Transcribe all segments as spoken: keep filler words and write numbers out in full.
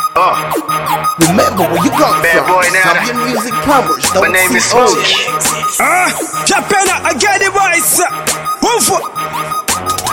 Uh, Remember where you come Bad from. boy now. Zambian Music Plumbers. my name is Smokey. Ah, Japena, I get it right, sir. Woof.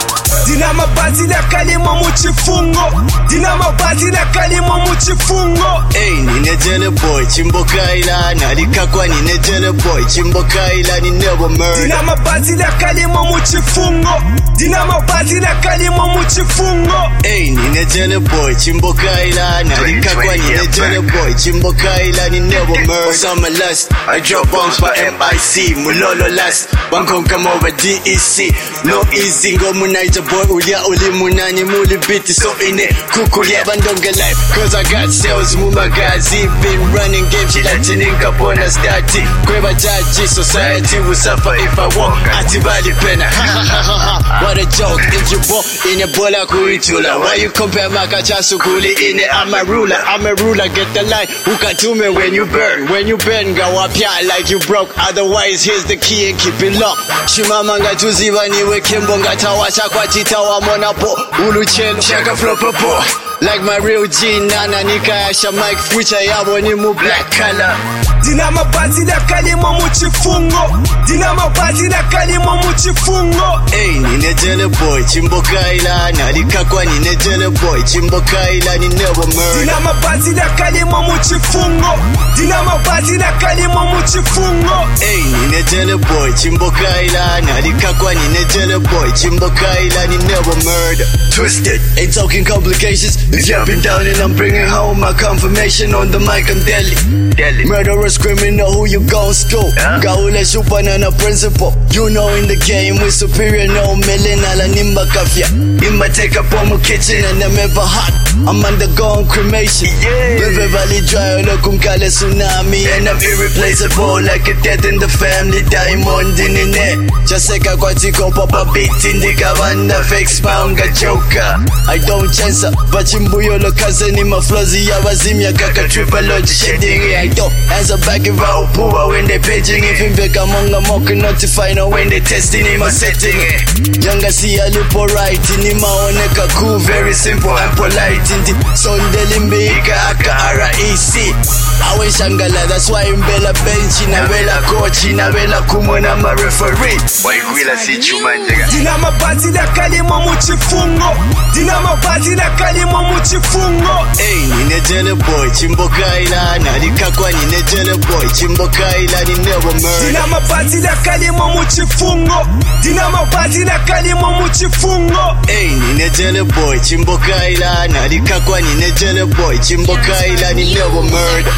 Dina mabazi na kalimo muchifungo. Dina mabazi na kalimo muchifungo. Hey, nine jele boy, chimbo kaila. Nalikakwa nine jele boy, chimbo kaila. Ni never murder. Dina mabazi na kalimo muchifungo. Dina mabazi na kalimo muchifungo. Hey, nine jele boy, chimbo kaila. Nalikakwa nine jele boy, chimbo kaila. Ni never murder. Summer lust, I drop bombs for M I C. Mulolo last, Bangkok come over D E C. No easy, go munaita boy. Ulia uli munani muli biti. So in it, kukulia bandonga life. Cause I got sales, mumagazi. Been running games, Latin kapona stati. Kweba jaji, society will suffer if I walk. Atibali pena, ha ha ha ha ha. What a joke, if you walk in a bola kuitula. Why you compare makacha sukuli in it? I'm a ruler, I'm a ruler, get the line. Ukatume when you burn, when you burn, go up here like you broke. Otherwise, here's the key and keep it locked. Shimamanga tuziva niwe kimbonga tawasha kwa titawa monapo. Ulu chelo, shaka flopapo. Like my real G, nana nika yasha mic, future yabo ni mu black color. Dina mabazi na kalimo muchifungo. Dina mabazi na kalimo muchifungo. Hey, nine jele boy, chimbo kaila. Nalikakwa nine jele boy, chimbo kaila. Ni never murder. Dina mabazi na kalimo muchifungo. Dina mabazi na kalimo muchifungo. Hey, nine jele boy, chimbo kaila. Nalikakwa nine jele boy, chimbo kaila. Ni never murder. Twisted, ain't talking complications. It's jumping down and I'm bringing home my confirmation. On the mic, I'm deadly. Deadly. Murderous criminal, who you gon' school? Huh? Gaule Shupanana principle. You know in the game we're superior, no million ala nimba kafia. Imba take up on my kitchen and I'm ever hot. I'm undergoing cremation. Yeah. River Valley dry, look kale tsunami. And I'm irreplaceable like a death in the family. Diamond in the net. Jaseka kwatiko papa beat in the gavanda. Fake spawnga joker. I don't chance up, but chimbuyo lo kazeni maflozi ya wazimia kaka tripology shading. I don't answer back if I poor when they paging. If in back among a mock notify no when they testing in my setting. Younger see a lipo right in my oneka cool, very simple and polite. In the Sondelimbeika aka R E C. Awe shangala, that's why I'm bella bench in a bella coach in a bella kumona my referee. Waikuila si chuma njega. Dina mabazi na kalimo muchifungo. Dina mabazi na kalimo muchifungo. Hey, nine jele boy, chimbo kaila. Nalikakwa nine jele boy, chimbo kaila. Ni never murder. Dina mabazi na kalimo muchifungo. Dina mabazi na kalimo muchifungo. Hey, nine jele boy, chimbo kaila. Nalikakwa nine jele boy, chimbo kaila. Ni never murder.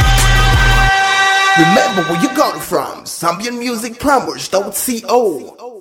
Remember where you come from. Zambian Music Plumbers. Co.